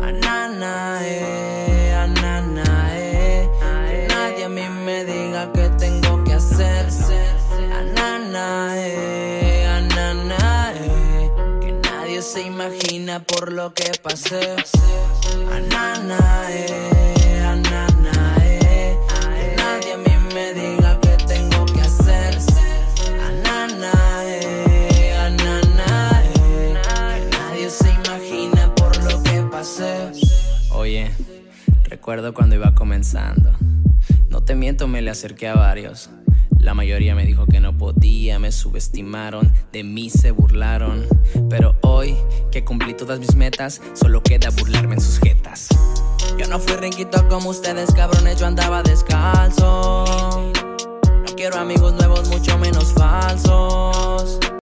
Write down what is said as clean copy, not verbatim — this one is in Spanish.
Que nadie a mí me diga qué tengo que hacer. Que nadie se imagina por lo que pasé. Que nadie a mí me diga qué tengo que hacer. Que nadie se imagina por lo que pasé. Oye, recuerdo cuando iba comenzando. No te miento, me le acerqué a varios. La mayoría me dijo que no podía, me subestimaron, de mí se burlaron. Pero hoy, que cumplí todas mis metas, solo queda burlarme en sus jetas. Yo no fui riquito como ustedes, cabrones, yo andaba descalzo. No quiero amigos nuevos, mucho menos falsos.